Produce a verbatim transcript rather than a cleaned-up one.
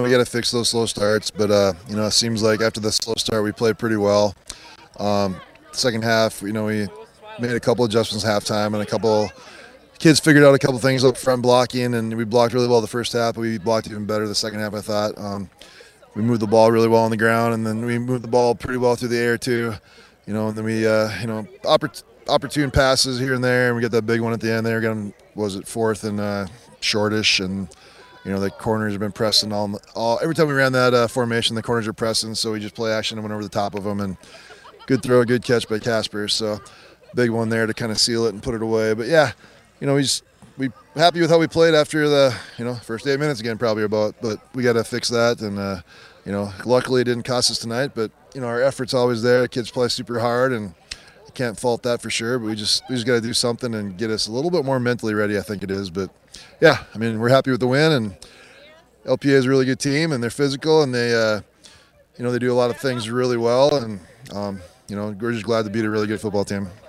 we got to fix those slow starts. But uh, you know, it seems like after the slow start, we played pretty well. Um, second half, you know, we made a couple adjustments halftime, and a couple kids figured out a couple things up front blocking, and we blocked really well the first half. But we blocked even better the second half, I thought. Um, we moved the ball really well on the ground, and then we moved the ball pretty well through the air too. You know, and then we, uh, you know, oppor- opportune passes here and there, and we got that big one at the end there. Got him, was it fourth and uh, shortish, and you know, the corners have been pressing all, all every time we ran that uh, formation, the corners are pressing, so we just play action and went over the top of them, and good throw, good catch by Casper. So big one there to kind of seal it and put it away. But yeah, you know, we just we happy with how we played after the, you know, first eight minutes again, probably about, but we got to fix that. And uh, you know, luckily it didn't cost us tonight, but you know, our effort's always there. Kids play super hard, and you can't fault that for sure. But we just we just got to do something and get us a little bit more mentally ready, I think it is. But yeah, I mean, we're happy with the win, and L P A is a really good team, and they're physical, and they, uh, you know, they do a lot of things really well, and um, you know, we're just glad to beat a really good football team.